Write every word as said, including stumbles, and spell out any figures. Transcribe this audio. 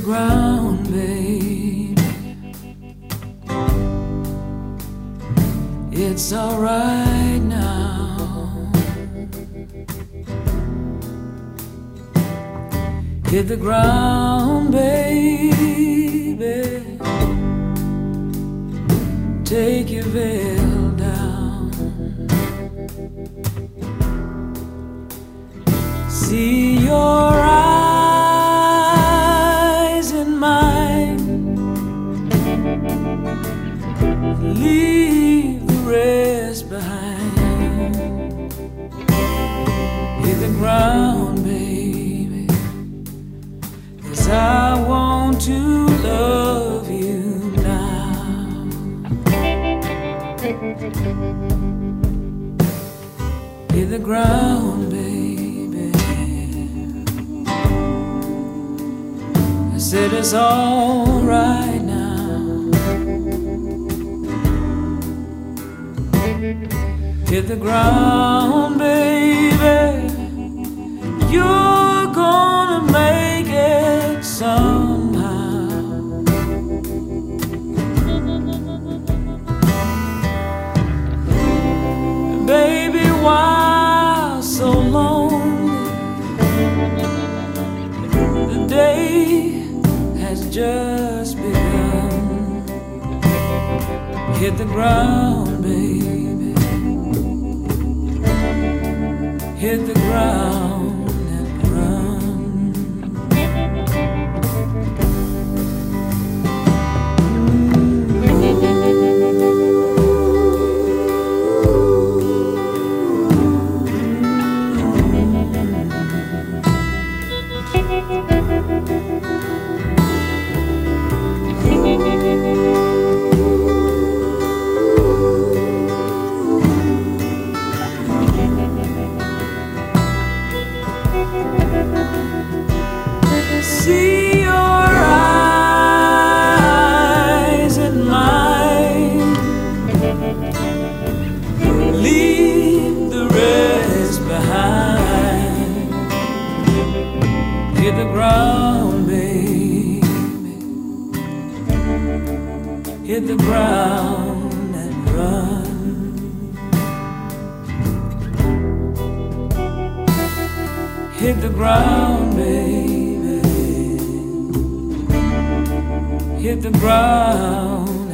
ground, babe. It's alright now. Hit the ground, baby. Take your veil down. See your eyes in mine. Leave the rest behind. Hit the ground, baby, 'cause I want to love you now. Hit the ground, baby. I said it's all right now. Hit the ground, baby. You're gonna make it somehow. Baby, why so lonely? The day has just begun. Hit the ground, baby. Hit the ground and run. See your eyes in mine. Leave the rest behind. Hit the ground, baby. Hit the ground and run. Hit the ground, baby. Hit the ground